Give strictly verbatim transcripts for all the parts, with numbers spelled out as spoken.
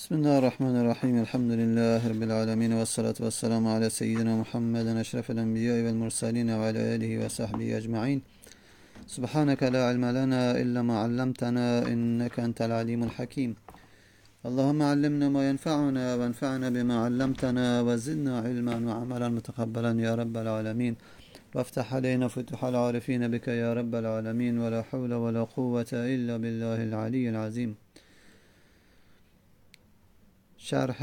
بسم الله الرحمن الرحيم. الحمد لله رب العالمين، والصلاة والسلام على سيدنا محمد أشرف الأنبياء والمرسلين وعلى آله وصحبه أجمعين. سبحانك لا علم لنا إلا ما علمتنا إنك أنت العليم الحكيم. اللهم علمنا ما ينفعنا وانفعنا بما علمتنا وزدنا علما وعملا متقبلا يا رب العالمين، وافتح علينا فتوح العارفين بك يا رب العالمين، ولا حول ولا قوة إلا بالله العلي العظيم. شرح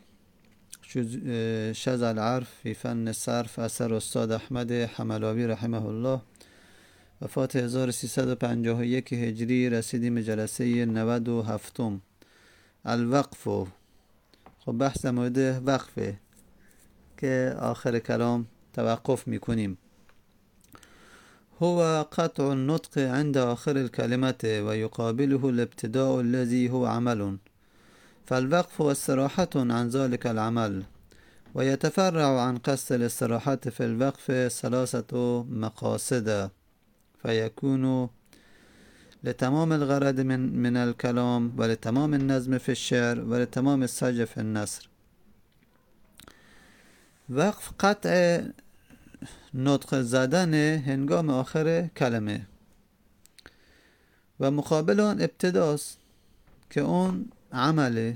شذ العرف في فن الصرف اثر استاد احمد حملاوی رحمه الله. وفات هزار و سیصد و پنجاه و یک هجری. رسیدیم جلسه نود و هفت. الوقف. خب بحث مورد وقفه که آخر کلام توقف میکنیم. هو قطع النطق عند آخر الكلمة ويقابله الابتداء الذي هو عمل، فالوقف واستراحة عن ذلك العمل، ويتفرع عن قصد الاستراحة في الوقف ثلاثة مقاصد، فيكون لتمام الغرض من, من الكلام، ولتمام النظم في الشعر، ولتمام السجع في النثر. وقف قطع نطق زدن هنگام آخر کلمه و مقابل آن ابتداست که اون عمله.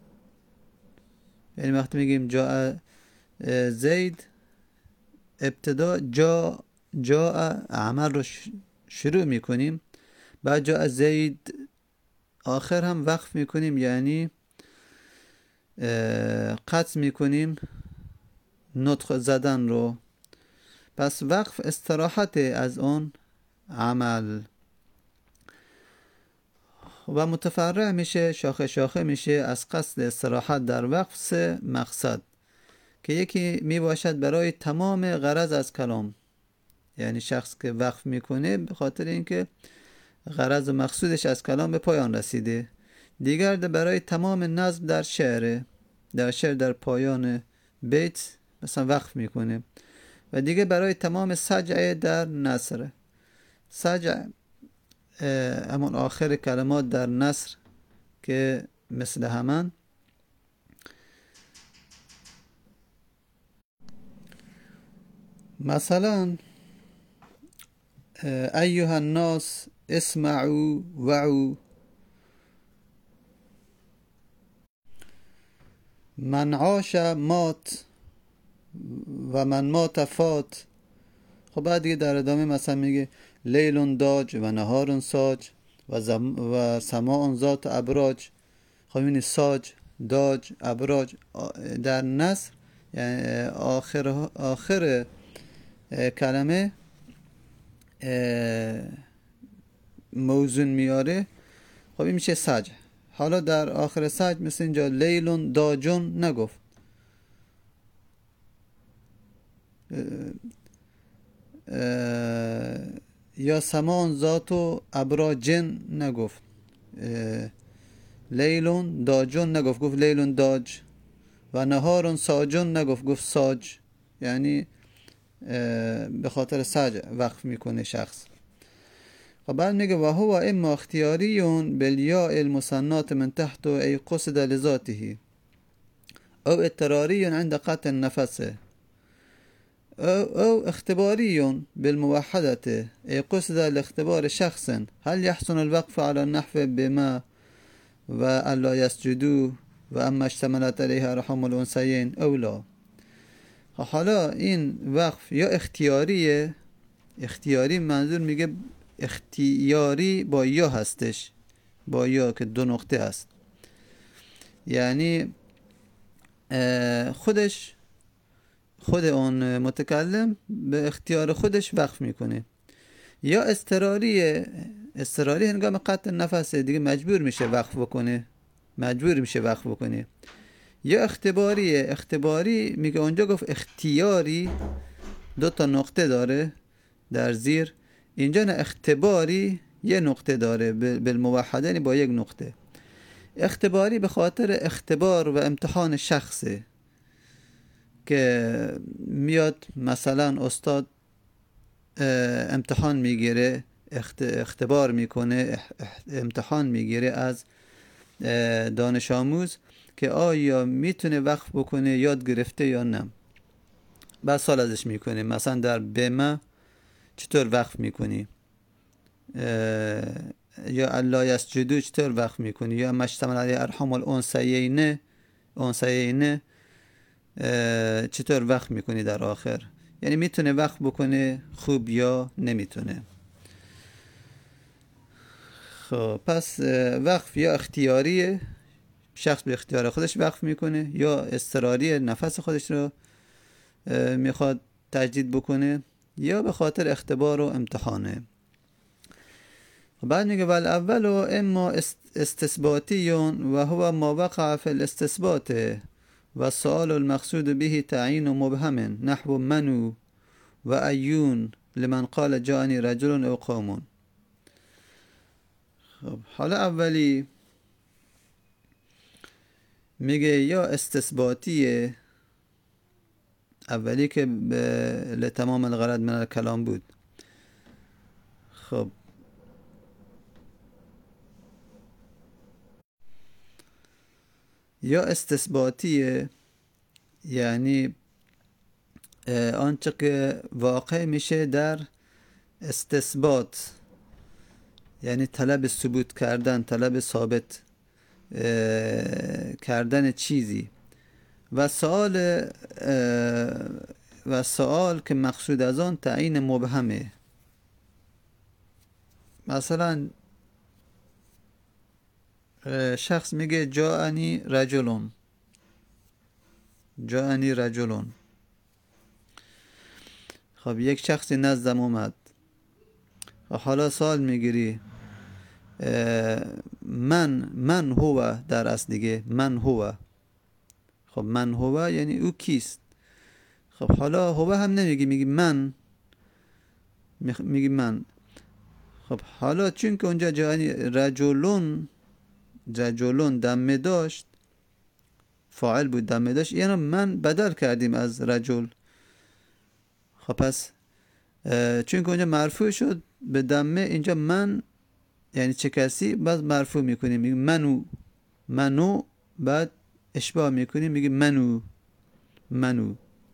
یعنی وقتی میگیم جا زید، ابتدا جا جا عمل رو شروع میکنیم، بعد جا زید آخر هم وقف میکنیم، یعنی قطع میکنیم نطق زدن رو. پس وقف استراحت از اون عمل و متفرع میشه، شاخه شاخه میشه از قصد استراحت در وقف سه مقصد که یکی میباشد برای تمام غرض از کلام، یعنی شخص که وقف میکنه به خاطر اینکه غرض و مقصودش از کلام به پایان رسیده. دیگر برای تمام نظم در شعر، در شعر در پایان بیت مثلا وقف میکنه. و دیگه برای تمام سجع در نثر. سجع همون آخر کلمات در نثر که مثل همان مثلا ایها الناس اسمعوا وعوا، من عاش مات و من مات فات. خب بعد دیگه در ادامه مثلا میگه لیل داج و نهار ساج و, زم و سماع ذات ابراج. خب این ساج، داج، ابراج در نثر یعنی آخر آخر کلمه موزون میاره. خب این میشه سج. حالا در آخر سج مثل اینجا لیل داجون نگفت، یا سمان ذات و ابراجن نگفت، لیلون داجون نگفت، گفت لیلون داج. و نهارون ساجون نگفت، گفت ساج. یعنی به خاطر سج وقف میکنه شخص. و بعد میگه و هو اما اختیاریون بالیاء المثنات من تحت ای قصد لذاته، او اضطراریون عند قطع النفس، او, أو اختباري بالموحدة أي قصد لاختبار شخص هل يحسن الوقف على النحو بما وألا يسجدوا وأما اشتملت عليها رحم الأنثيين أو لا. حالا این وقف یا اختیاریه، اختیاری منظور میگه اختیاری با یا هستش، با یا که دو نقطه هست، یعنی خودش خود اون متکلم به اختیار خودش وقف میکنه. یا اضطراریه، اضطراری هنگام قطع نفس دیگه مجبور میشه وقف بکنه، مجبور میشه وقف بکنه. یا اختباریه، اختباری میگه اونجا گفت اختیاری دو تا نقطه داره در زیر، اینجا نه اختباری یه نقطه داره بالموحدین با یک نقطه. اختباری به خاطر اختبار و امتحان شخصه که میاد مثلا استاد امتحان میگیره، اختبار میکنه، امتحان میگیره از دانش آموز که آیا میتونه وقف بکنه یاد گرفته یا نه. بعد سوال ازش میکنه مثلا در بما چطور وقف میکنی، یا الله یسجدو چطور وقف میکنی، یا مشتمل علیه ارحام الانثیین انثیین چطور وقف میکنی در آخر. یعنی میتونه وقف بکنه خوب یا نمیتونه. خب پس وقف یا اختیاریه، شخص به اختیار خودش وقف میکنه، یا اضطراری نفس خودش رو میخواد تجدید بکنه، یا به خاطر اختبار و امتحانه. بعد میگه ول اول و اما استثباتیون و هو ما وقع فی الاستثبات و سؤال المقصود به تعیین مبهم نحو منو و ایون لمن قال جانی رجل او قوم. خب حالا اولی میگه یا استثباتیه، اولی که لتمام الغرض من الکلام بود. خب یا استثباتیه یعنی آنچه که واقع میشه در استثبات، یعنی طلب ثبوت کردن، طلب ثابت کردن چیزی. و سوال و سوال که مقصود از آن تعیین مبهمه. مثلا شخص میگه جاءنی رجلون، جاءنی رجلون. خب یک شخصی نزدم اومد. حالا سوال میگیری من من هو، در اصل دیگه من هو. خب من هو یعنی او کیست. خب حالا هو هم نمیگی، میگی من، میگی من. خب حالا چون که اونجا جاءنی رجلون، رجلون دمه داشت، فاعل بود دمه داشت، یعنی من بدل کردیم از رجل. خب پس چون که اونجا مرفوع شد به دمه، اینجا من یعنی چه کسی، بعد مرفوع میکنیم میگیم منو، منو، بعد اشباه میکنیم میگیم منو، منو.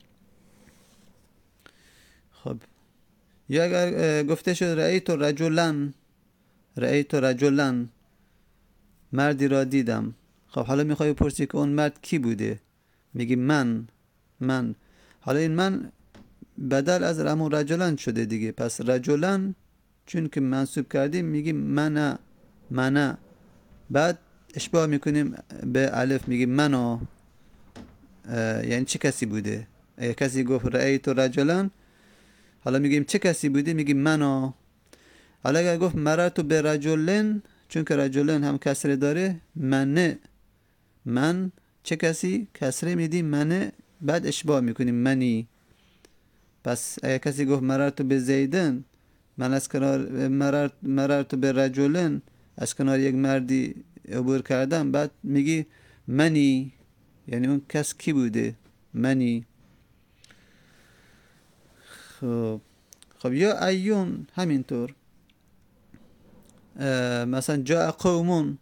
خب یا اگر گفته شد رأیت رجلن، رأیت رجلن، مردی را دیدم. خب حالا میخوای بپرسی که اون مرد کی بوده، میگی من، من. حالا این من بدل از همون رجلن شده دیگه، پس رجلن چون که منصوب کردیم میگیم منه، منه، بعد اشباه میکنیم به الف میگیم منو، یعنی چه کسی بوده. اگه کسی گفت رأیت رجلن، حالا میگیم چه کسی بوده، میگیم منو. حالا اگر گفت مررت به رجلن، چون که رجلن هم کسره داره، منه، من چه کسی، کسره میدیم منه، بعد اشباه میکنیم منی. پس اگر کسی گفت مررت به زیدن، من از کنار مررت مررت به رجلن، از کنار یک مردی عبور کردم، بعد میگی منی، یعنی اون کس کی بوده، منی. خب خب یا ایون همینطور. مثلا جاء قومون،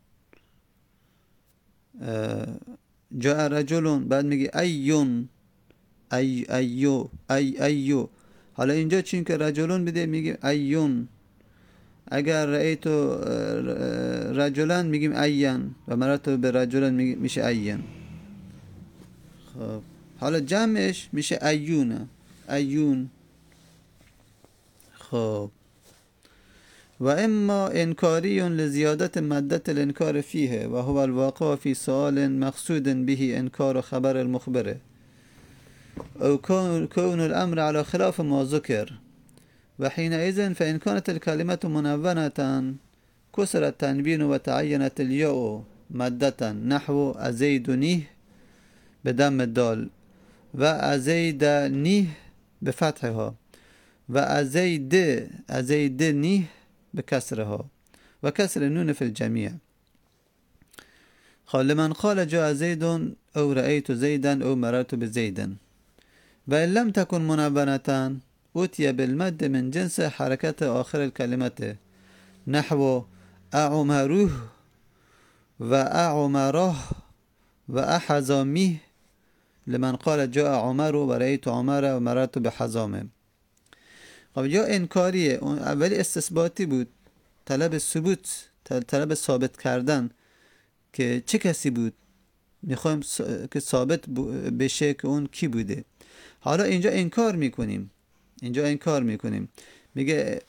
جاء رجلون، بعد میگی ایون، ای ایو، ای ایو. حالا اینجا چون که رجلون بده میگیم ایون. اگر رأیت رجلن میگیم این، و مررت به رجلن میشه این. خب حالا جمعش میشه ایونه، ایون. خب و اما انکاری لزیادت مدت الانکار فیه و هو الواقع فی سؤال مقصود به انکار خبر المخبره او كون الامر على خلاف ما ذكر و حينئذ فإن كانت الكلمة منونة كسر التنوين وتعينت الياء مدة نحو أزيدنيه بدم الدال و أزيدنيه بفتحها و أزيد أزيدنيه بكسرها و كسر النون في الجميع. قال لمن قال جاء زيد أو رأيت زيدا أو مررت بزيد وإن لم تكن منونة أتي بالمد من جنس حركة آخر الكلمة نحو أعمروه و اعمره و احزامیه لمن قال جاء عمر و رأیت عمر و مررت بحزامه. خب یا انکاریه، اون اولی استثباتی بود، طلب ثبوت، طلب ثابت کردن که چه کسی بود، میخوایم که ثابت بشه که اون کی بوده. حالا اینجا انکار میکنیم، اینجا انکار میکنیم، میگه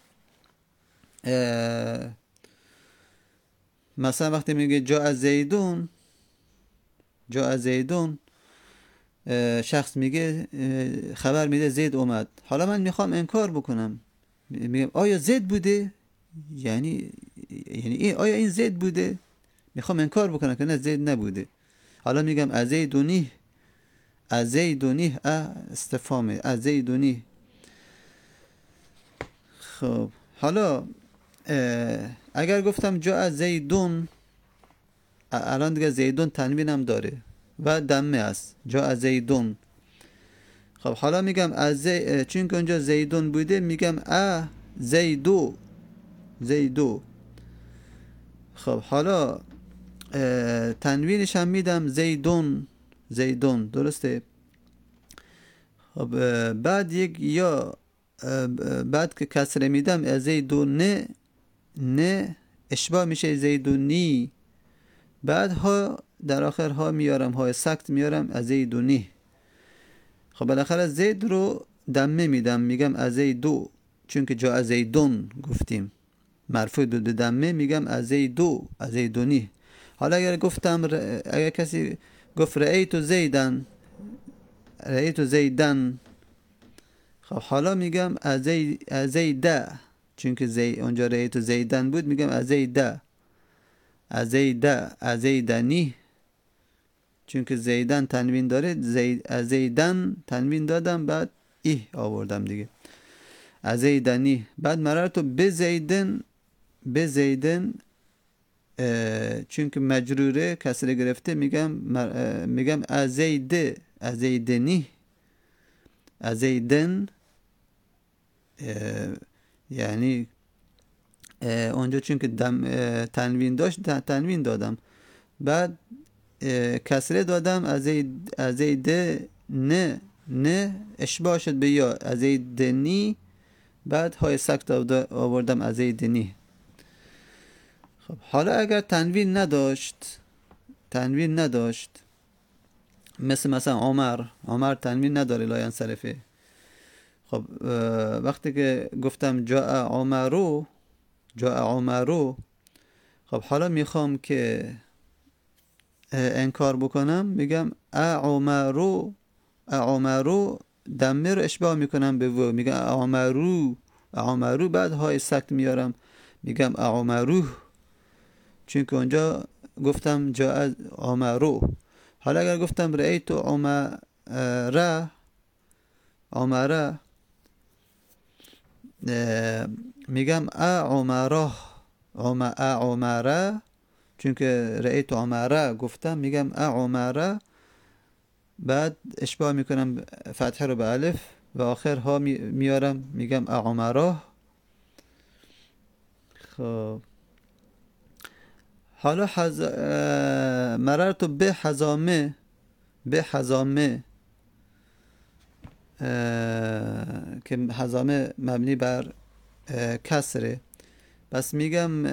مثلا وقتی میگه جاء زیدون، جاء زیدون، شخص میگه خبر میده زید اومد. حالا من میخوام انکار بکنم، میگم آیا زید بوده؟ یعنی یعنی این آیا این زید بوده؟ میخوام انکار بکنم که نه زید نبوده. حالا میگم ازیدونی، ازیدونی استفهام ازیدونی. خب حالا اگر گفتم جا زیدون، الان دیگه زیدون تنوینم داره و دمه است، جا زیدون. خب حالا میگم از زی... چون که اونجا زیدون بوده میگم ا زیدو، زیدو. خب حالا تنوینش هم میدم زیدون، زیدون، درسته؟ خب بعد یک یا بعد که کسره میدم از زیدون نه، نه اشباه میشه زیدونی، بعد ها در آخر ها میارم، های سکت میارم از زیدونی. خب بالاخره زید رو دمه میدم، میگم از زیدو، چون که جا از زیدون گفتیم مرفوع دو دمه، میگم از زیدو، از زیدونی. حالا اگر گفتم ر... اگر کسی گفت رأیت زیدن، رأیت زیدن، خب حالا میگم از زیده، چون که زی... اونجا رأیت زیدن بود، میگم از زیده، از زیده، از زیدنی، چون که زیدن تنوین داره، زید... از زیدن تنوین دادم، بعد ای آوردم دیگه، از زیدنی. بعد مررتو به زیدن، به زیدن چون که مجروره کسره گرفته، میگم مر... میگم از زیده، از زیدنی، از زیدن، یعنی اونجا چون که دم تنوین داشت تنوین دادم، بعد کسره دادم، از زید، از زیده نه، نه اشباه شد به یا، از زیدنی، بعد های سکت آوردم از زیدنی. خب حالا اگر تنوین نداشت، تنوین نداشت مثل مثلا عمر، عمر تنوین نداره لا ینصرفه. خب وقتی که گفتم جاء عمرو، جاء عمرو، خب حالا میخوام که انکار بکنم، میگم ا عمرو، ا عمرو، دمه رو اشباه میکنم به و، میگم عمرو، عمرو، بعد های سکت میارم، میگم عمرو، چون که اونجا گفتم جاء عمرو. حالا اگر گفتم رأیت عمره، عمره، میگم ا عمره، ا عمره، چون که رأیت عمره گفتم، میگم ا عمره، بعد اشباه میکنم فتحه رو به الف و آخر ها میارم، میگم ا عمره. خب حالا حز... مررت به حزامه، به حزامه که حزامه مبنی بر کسره، پس میگم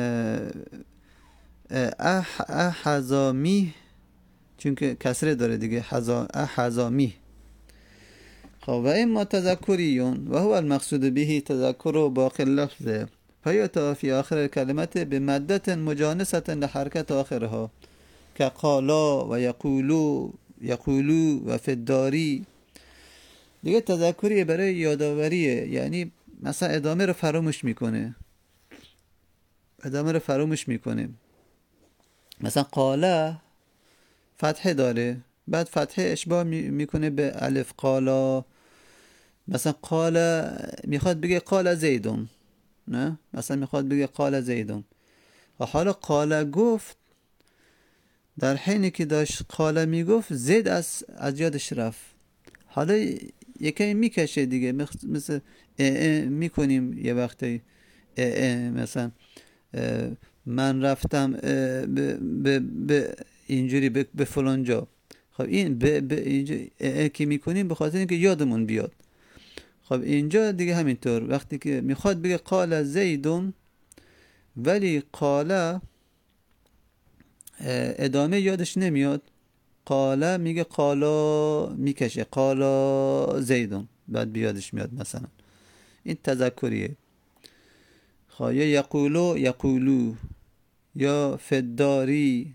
اح حزامی، چون که کسره داره دیگه، حزامی. خب و اما تذکریون و هو المقصود به تذکر باقی اللفظ فیاتا فی آخر کلمت به مدت مجانست لحرکت آخرها که قالا و یقولو، یقولو و فداری. دیگه تذکری برای یادآوریه، یعنی مثلا ادامه رو فراموش میکنه، ادامه رو فراموش میکنه. مثلا قالا فتحه داره، بعد فتحه اشباه میکنه به الف، قالا. مثلا قالا میخواد بگه قال زیدون، نه مثلا میخواد بگه قال زیدون، و حالا قالا گفت، در حینی که داشت قالا میگفت زید از از یادش رفت. حالا یکی میکشه دیگه، مثل اه اه میکنیم یه وقتی اه اه، مثلا من رفتم به, به, به اینجوری به, به فلان جا. خب این به, به اینجوری که میکنیم به خاطر اینکه یادمون بیاد. خب اینجا دیگه همینطور وقتی که میخواد بگه قال زیدون، ولی قال ادامه یادش نمیاد، قال میگه قالا میکشه، قالا زیدون بعد بیادش میاد مثلا. این تذکریه. خب یا یقولو یقولو، یا فداری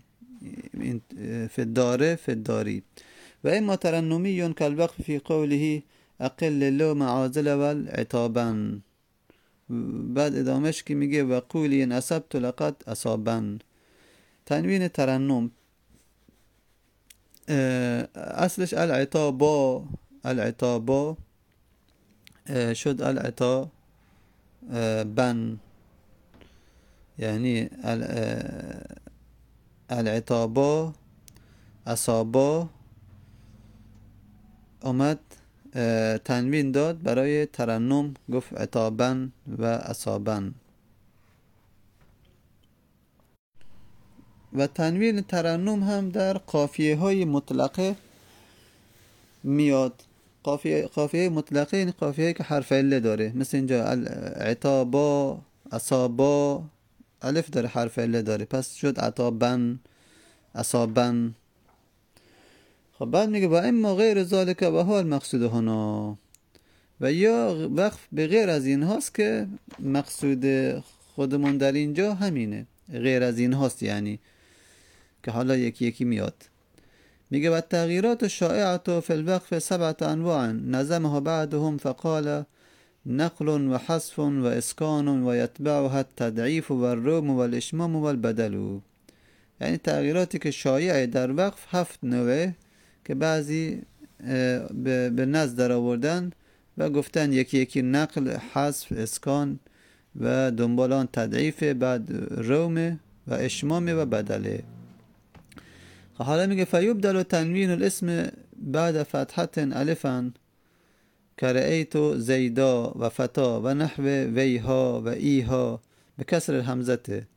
فداره فداری. و اما ترنمی یون کالوقف فی قوله اقل لو معازل والعتابن. بعد ادامهش که میگه و قولی ان اصبت لقد اصابن. تنوین ترنم اصلش العتابا، العتابا شد العتابن، یعنی العتابا اصابا اومد تنوین داد برای ترنم، گفت عتابن و اصابن. و تنوین ترنم هم در قافیه های مطلقه میاد. قافیه قافیه مطلقه یعنی قافیه که حرف عله داره، مثل اینجا عتابا اصابا الف داره، حرف عله داره، پس شد عتابن اصابن. خب بعد میگه و اما غیر ذالک و ها المقصود هنا، و یا وقف به غیر از این هاست که مقصود خودمون در اینجا همینه، غیر از این هاست یعنی که حالا یکی یکی میاد. میگه و تغییرات شائعه فی الوقف سبعه انواع نظمها بعدهم فقال نقل و حذف و اسکان و یتبعها التضعیف و الروم و الاشمام و البدل. یعنی تغییراتی که شایعه در وقف هفت نوعه که بعضی به نزد در آوردن و گفتن یکی یکی نقل، حذف، اسکان و دنبالان تضعیف، بعد روم و اشمام و بدله. حالا میگه فیبدل تنوین الاسم بعد فتحة الفا کرأیت زیدا و فتا و نحو ویها و ایها بکسر الهمزه.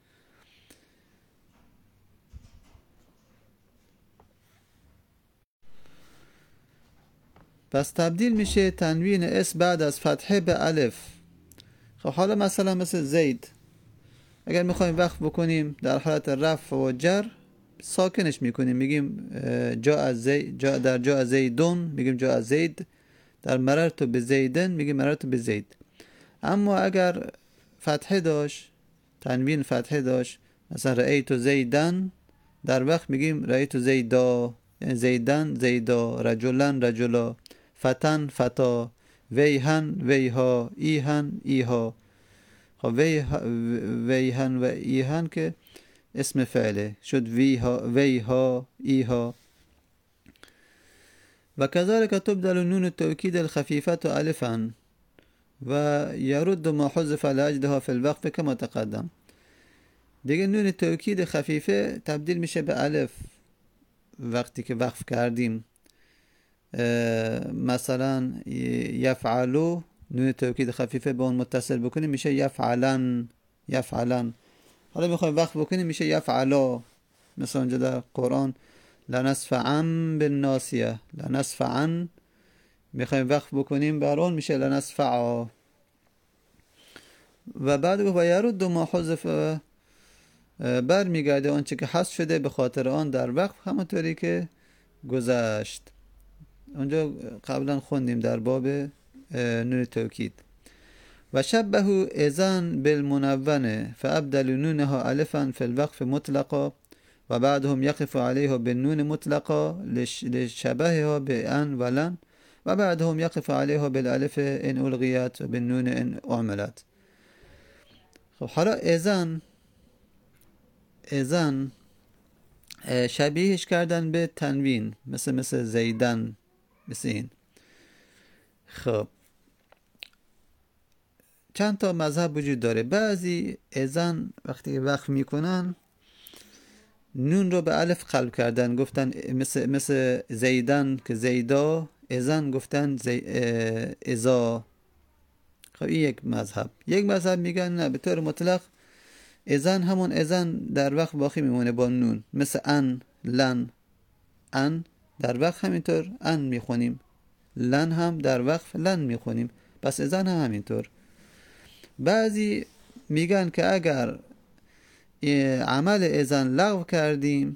پس تبدیل میشه تنوین اسم بعد از فتحه به الف. خب حالا مثلا مثل زید، اگر میخوایم وقف بکنیم در حالت رفع و جر ساکنش میکنیم، میگیم جا از زید، جا در جا از زیدون میگیم جا از زید، در مررت به زیدن میگیم مررت به زید. اما اگر فتحه داشت، تنوین فتحه داشت، مثلا رأیت زیدن، در وقت میگیم رأیت زیدا، یعنی زیدن زیدا، رجلن رجلا، فتن فتا، ویهن ویها، ایهن ایها. خب ویهن و ایهن که اسم فعله شد ویها ویها ایها. و كذلك تبدل نون التوكيد الخفيفة الفا و يرد ما حذف لأجلها في الوقف كما تقدم. دیگه نون توکید خفیفه تبدیل میشه به الف وقتی که وقف کردیم. مثلا یفعلو، نون توکید خفیفه به اون متصل بکنیم میشه یفعلن یفعلن. حالا میخوایم وقف بکنیم میشه یفعلا. مثلا اونجا در قرآن لنصفعن بالناصیه، لنصفعن میخوایم وقف بکنیم بر اون میشه لنصفعا. و بعد و یرد ما حذف، بر میگرده آنچه که حذف شده به خاطر آن در وقف، همونطوری که گذشت اونجا قبلا خوندیم در باب نون توکید. و شبه اذن بالمنونه فابدل نونها الفا في الوقف مطلقا و بعدهم يقف عليها بالنون مطلقا لشبهها بان ولن و بعدهم يقف عليها بالالف ان الغيت و بالنون ان اعملت. خب حالا اذن اذن شبیهش کردن به تنوین، مثل مثل زیدن، مثل این. خب چند تا مذهب وجود داره. بعضی اذن وقتی وقف میکنن نون رو به الف قلب کردن، گفتن مثل مثل زیدن که زیدا، اذن گفتن زی ازا. خب این یک مذهب. یک مذهب میگن نه، به طور مطلق ازن همون ازن در وقت باقی میمونه با نون، مثل ان، لن. ان در وقت همینطور ان میخونیم، لن هم در وقت لن میخونیم، پس ازن هم همینطور. بعضی میگن که اگر عمل ازن لغو کردیم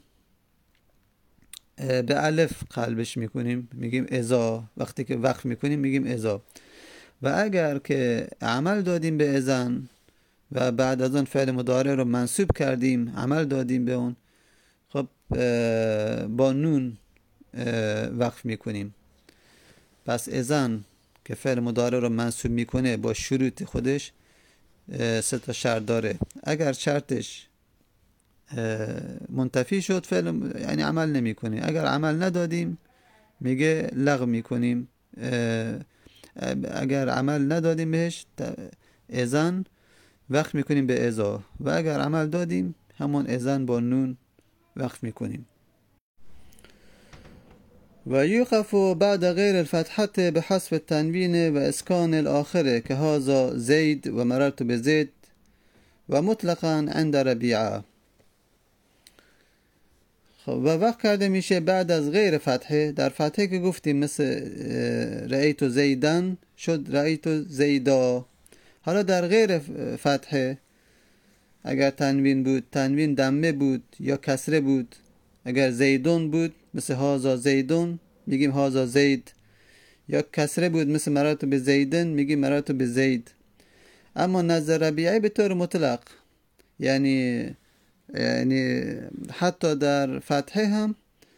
به الف قلبش میکنیم، میگیم ازا. وقتی که وقف میکنیم میگیم ازا. و اگر که عمل دادیم به ازن و بعد از اون فعل مضارع رو منصوب کردیم، عمل دادیم به اون، خب با نون وقف میکنیم. پس ازن که فعل مضارع رو منصوب میکنه با شروط خودش سه تا شرط داره. اگر شرطش منتفی شد فعل یعنی عمل نمیکنه. اگر عمل ندادیم میگه لغو میکنیم. اگر عمل ندادیم بهش ازن وقف میکنیم به ازا، و اگر عمل دادیم همون ازن با نون وقف میکنیم. و یوقف بعد غیر الفتحة بحذف التنوین و اسکان الاخره که هذا زید و مررت بزید و مطلقا عند ربیعه. خب و وقف کرده میشه بعد از غیر فتحه. در فتحه که گفتیم مثل رأیت زیدن شد رأیت زیدا. حالا در غیر فتحه اگر تنوین بود، تنوین دمه بود یا کسره بود. اگر زیدون بود مثل هازا زیدون میگیم هازا زید، یا کسره بود مثل مررت به زیدن میگیم مررت به زید. اما نظر ربیعه به طور مطلق، یعنی یعنی حتی در فتحه هم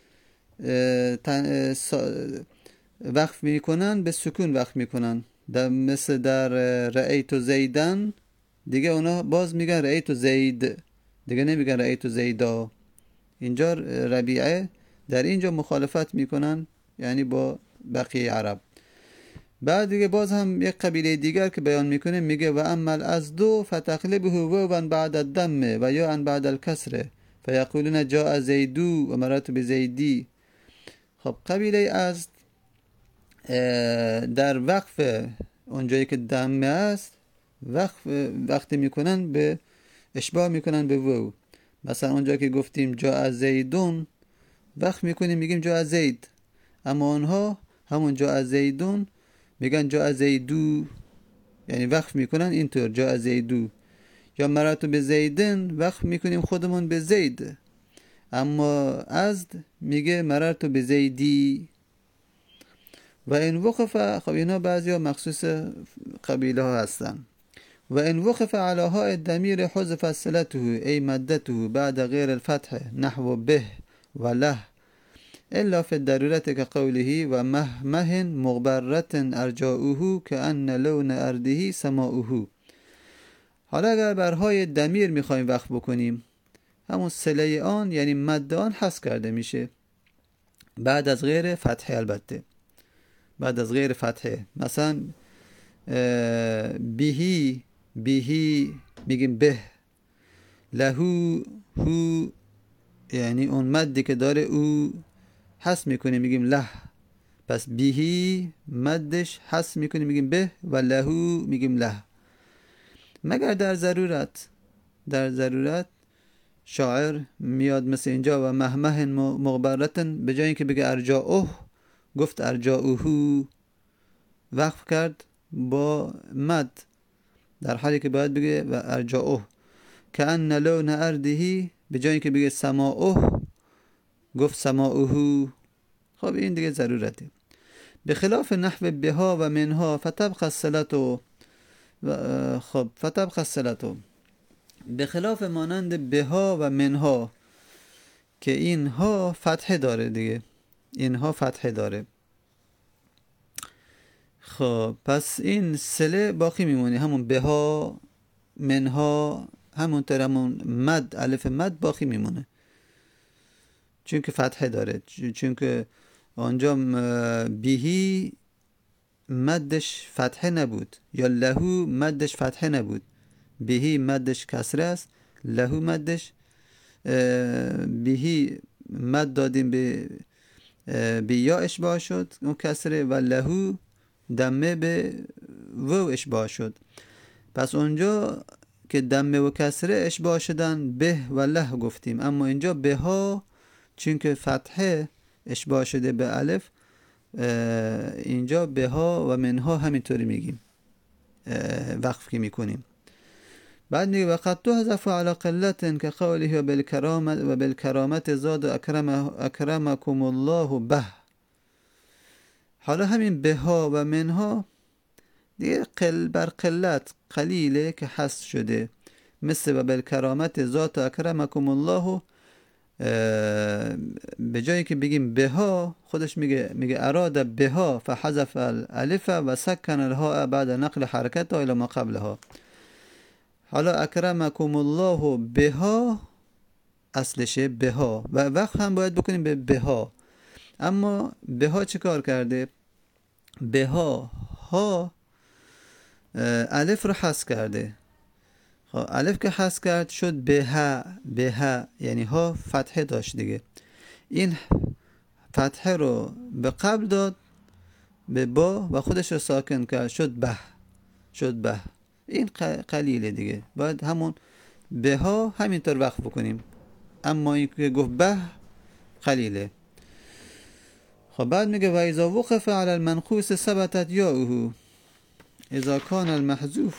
وقف میکنن، به سکون وقف میکنن. در مثل در رأیت زیدن دیگه اونا باز میگن رأیت زید، دیگه نمیگن رأیت زیدا. اینجا ربیعه در اینجا مخالفت میکنن، یعنی با بقیه عرب. بعد دیگه باز هم یک قبیله دیگر که بیان میکنه میگه و اما الازدو فتقلبه ووبا بعد الدم و یا ان بعد الکسره فیقولون جاء زیدو و مررت بزیدی. خب قبیله ازد در وقف اونجایی که دمه است وقف وقتی میکنن به اشباه میکنن به وو. مثلا اونجا که گفتیم جاء زیدون وقف میکنیم میگیم جاء زید، اما اونها همون جاء زیدون میگن جاء زیدو، یعنی وقف میکنن اینطور جاء زیدو. یا مررت به زیدن وقف میکنیم خودمون به زید، اما ازد میگه مررت به زیدی. و این وقف، خب اینا بعضی ها مخصوص قبیله ها هستن. و این وقف علی های الضمیر حذف صلته ای مدته بعد غیر الفتح نحو به و له الا فی الضرورت که قوله و مهمه مغبرت ارجاؤه که ان لون ارده سماؤه. حالا اگر برهای ضمیر میخوایم وقف بکنیم، همون صله آن یعنی مد آن حذف کرده میشه بعد از غیر فتحه. البته بعد از غیر فتحه، مثلا بهی بهی میگیم به، لهو هو یعنی اون مدی که داره او حذف میکنیم میگیم له. پس بهی مدش حذف میکنیم میگیم به و لهو میگیم له. مگر در ضرورت، در ضرورت شاعر میاد مثل اینجا و مهمه مغبرتن به جای اینکه بگه ارجاؤه گفت ارجاؤه، وقف کرد با مد در حالی که باید بگه و ارجاؤه. که ان لون ارده به جای اینکه بگه سماؤه گفت سماؤه. خب این دیگه ضرورته. به خلاف نحو بها و منها فتبقى الصلة. خب فتبقى الصلة به خلاف مانند بها و منها که اینها فتحه داره دیگه، اینها فتحه داره. خب پس این صله باقی میمونه، همون بها منها همونطور همون مد الف مد باقی میمونه چون که فتحه داره. چون که آنجا بیهی مدش فتحه نبود یا لهو مدش فتحه نبود. بیهی مدش کسره است، لهو مدش بیهی مد دادیم به بیا اشباه شد اون کسره و لهو دمه به وو اشباه شد. پس اونجا که دمه و کسره اشباه شدن به و له گفتیم، اما اینجا به ها چون که فتحه اشباه شده به الف، اینجا به ها و منها همینطوری میگیم وقف که میکنیم. بعد میگه وقد تحذف علی قلت که قوله و بالکرامت و بالکرامت زاد اکرم اکرمکم الله به. حالا همین به ها و منها دیگه قل بر قلت قلیله که حذف شده، مثل و بالکرامت ذات اکرمکم الله، به جایی که بگیم به ها خودش میگه میگه اراد به ها فحذف الالف و سکن الها بعد نقل حرکت الى ما قبلها. حالا اکرمکم الله به ها اصلشه به ها و وقت هم باید بکنیم به به ها، اما به ها چه کار کرده؟ به ها ها الف رو حذف کرده. خب الف که حذف کرد شد به ها، به ها یعنی ها فتحه داشت دیگه، این فتحه رو به قبل داد به با و خودش رو ساکن کرد شد به، شد به. این قلیله دیگه، باید همون به ها همینطور وقف بکنیم، اما این که گفت به قلیله. خب بعد میگه و اذا وقف علی المنقوص ثبتت یاؤه اذا کان المحذوف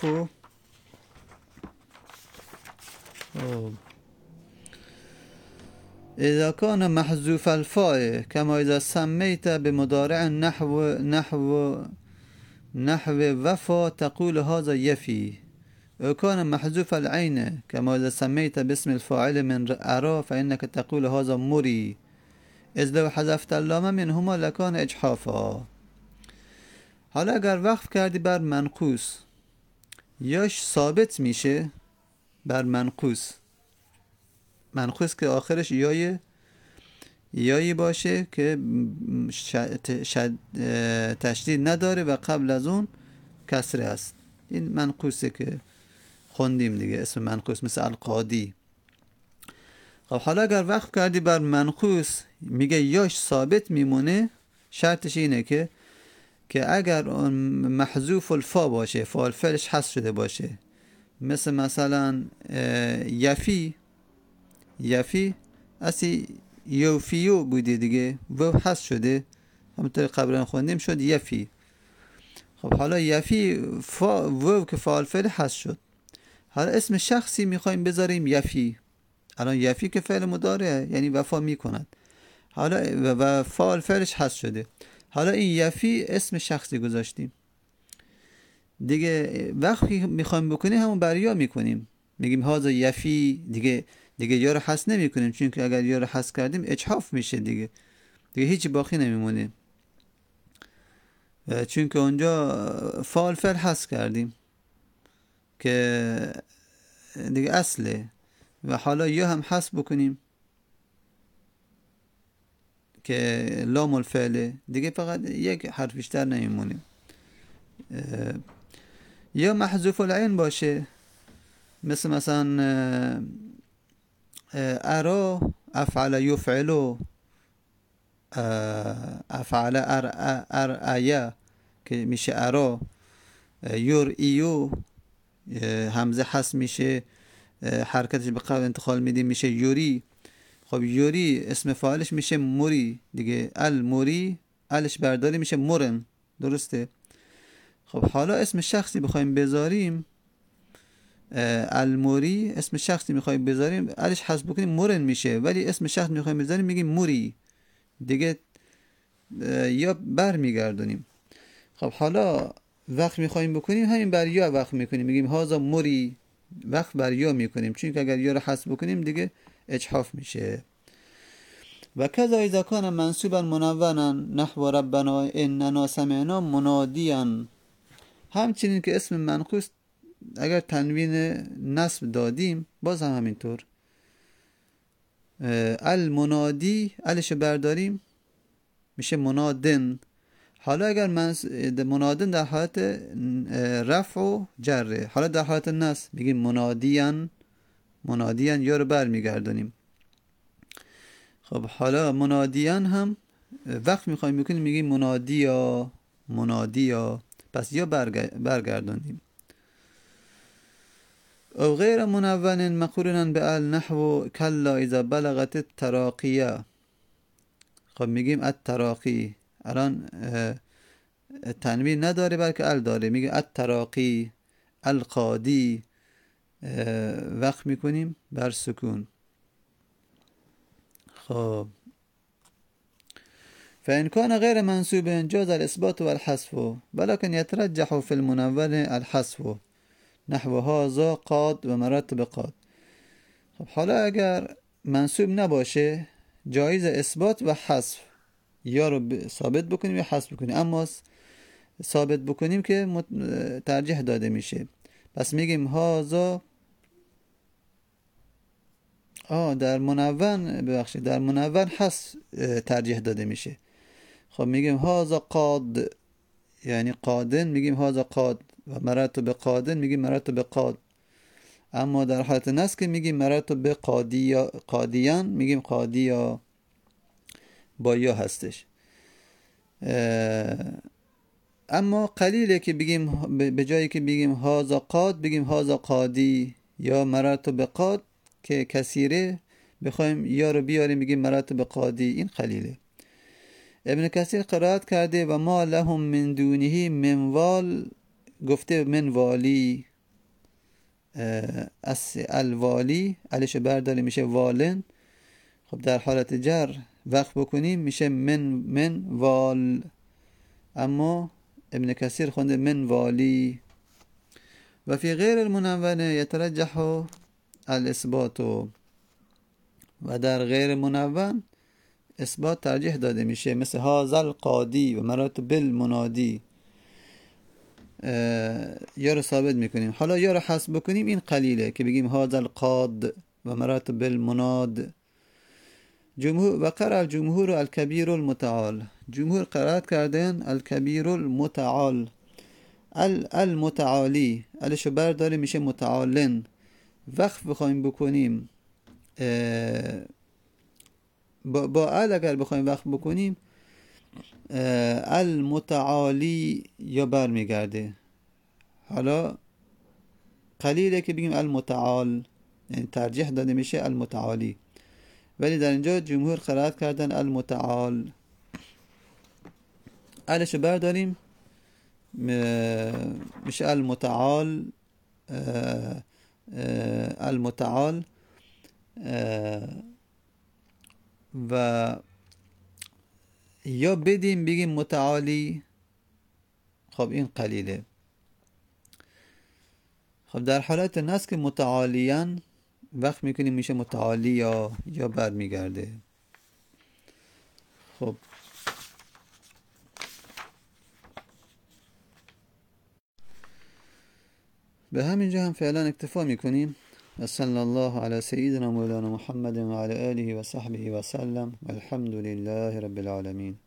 اذا کان محذوف الفاء كما اذا سميت بمضارع نحو نحو نحو وفا تقول هذا يفي، وكان محذوف العين كما اذا سميت باسم الفاعل من ارى فانك تقول هذا مري، اذ لو حذفت اللام منهما لكان اجحافا. حالا اگر وقف کردی بر منقوص یاش ثابت میشه بر منقوص، منقوص که آخرش یای یایی باشه که شد شد تشدید نداره و قبل از اون کسره است، این منقوصه که خوندیم دیگه، اسم منقوص مثل القادی. خب حالا اگر وقف کردی بر منقوص میگه یاش ثابت میمونه، شرطش اینه که که اگر اون محذوف الفا باشه، فاعل فعلش حذف شده باشه، مثل مثلا یفی، یفی اصلی یوفیو بوده دیگه و حذف شده، همونطور قبلا خوندیم شد یفی. خب حالا یفی فا و که فاعل فعل حذف شد، حالا اسم شخصی میخوایم بذاریم یفی، الان یفی که فعل مضارعه یعنی وفا میکند، حالا و فاعل فعلش حذف شده، حالا این یفی اسم شخصی گذاشتیم دیگه، وقتی میخوایم بکنیم همون بر یا میکنیم، میگیم هذا یفی دیگه، دیگه یا رو حذف نمی کنیم، چون که اگر یا رو حذف کردیم اجحاف میشه دیگه، دیگه هیچی باقی نمیمونه، چون که اونجا فاعل فعل حذف کردیم که دیگه اصله، و حالا یا هم حذف بکنیم که لام الفعله دیگه، فقط یک حرف بیشتر نمیمونه. یا محذوف العین باشه، مثل مثلا ارا افعل یفعلو، افعل ارعیا که میشه ارا، یرئیو همزه حذف میشه، حرکتش به قبل انتقال میدیم میشه یوری. خب یوری اسم فاعلش میشه موری دیگه، الموری الش برداری میشه مورن، درسته؟ خب حالا اسم شخصی بخوایم بذاریم، الموری اسم شخصی میخوایم بذاریم الش حذف بکنیم مورن میشه، ولی اسم شخص میخوایم بذاریم میگیم موری دیگه، یا بر میگردونیم. خب حالا وقت میخوایم بکنیم همین بر یا وقت میکنیم، میگیم هازا موری، وقت بر یا میکنیم، چون که اگر یا رو حذف بکنیم دیگه اجحاف میشه. و کذا اذا کان منصوبا منونا نحو ربنا اننا سمعنا منادیا، همچنین که اسم منقوص اگر تنوین نصب دادیم باز هم همینطور، المنادی الش برداریم میشه منادن. حالا اگر منادن در حالت رفع و جره، حالا در حالت نصب میگیم منادیان، منادیان یا رو بر میگردونیم. خب حالا منادیان هم وقت میخوایم میکنیم میگیم منادیا، منادیا، پس یا برگردونیم. او غیر منون مقرونا به ال نحو کلا اذا بلغت التراقیه. خب میگیم التراقی الان تنوین نداره بلکه ال داره، میگه التراقی القادی، وقت میکنیم بر سکون. خب فإن كان غير منسوب جاز الإثبات والحذف ولكن يترجح في المنون الحذف نحو هذا قاد و مراتب قاد. خب حالا اگر منسوب نباشه جایز اثبات و حذف، یا رو ثابت بکنیم یا حذف بکنیم، اما ثابت بکنیم که ترجیح داده میشه. پس میگیم هذا آه در منون ببخشید در منون حذف ترجیح داده میشه. خب میگیم هذا قاد یعنی قادن، میگیم هذا قاد و مراتب قادن میگیم مراتب قاد. اما در حالت نسک میگیم مراتب قادیا قادیان میگیم قادیا با یا هستش. اما قلیله که بگیم به جایی که بگیم هذا قاد بگیم هذا قادی یا مراتب قاد که کثیره بخوایم یا رو بیاریم بگیم مراتب قادی، این قلیله. ابن کثیر قرائت کرده و ما لهم من دونه منوال، گفته منوالی از الوالی علش برداری میشه والن. خب در حالت جر وقف بکنیم میشه من من وال، اما ابن کثیر خونده من والی. و فی غیر المنون یترجح الاثبات، و در غیر منون اثبات ترجیح داده میشه، مثل هذا القادی و مراتب المنادی، یا رو ثابت میکنیم. حالا یا رو حذف بکنیم این قلیله که بگیم هذا القاد و مراتب المناد. جمهور و قرأ الجمهور الکبیر المتعال، جمهور قرائت کردن الکبیر المتعال ال المتعالی الشو برداری میشه متعالن. وقف بخوایم بکنیم با, با ال اگر بخوایم وقف بکنیم المتعالی یا بر میگرده. حالا قلیله که بگیم المتعال یعنی ترجیح داده میشه المتعالی، ولی در اینجا جمهور قرائت کردن المتعال. الش برداریم میشه المتعال المتعال و یا بدیم بگیم متعالی. خب این قلیله. خب در حالت نسک متعالیان وقت میکنیم میشه متعالی یا یا بر میگرده. خب به همینجا هم فعلا اکتفا میکنیم. و صلی الله علی سیدنا مولانا محمد و علی آله و صحبه و سلم والحمد لله رب العالمین.